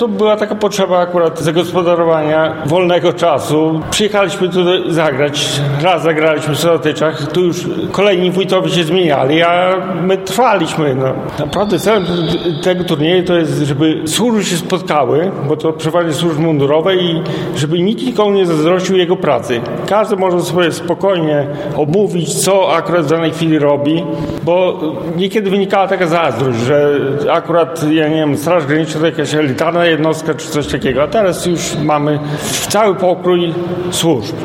to była taka potrzeba akurat zagospodarowania wolnego czasu. Przyjechaliśmy tutaj zagrać. Raz zagraliśmy w Sołtyczach. Tu już kolejni wójtowie się zmieniali, a my trwaliśmy. No. Naprawdę celem tego turnieju to jest, żeby służby się spotkały, bo to przeważnie służby mundurowe i żeby nikt nikomu nie zazdrościł jego pracy. Każdy może sobie spokojnie omówić, co akurat w danej chwili robi, bo niekiedy wynikała taka zazdrość, że akurat, ja nie wiem, Straż Graniczna to jakaś elitarna jednostka czy coś takiego, a teraz już mamy cały pokrój służb.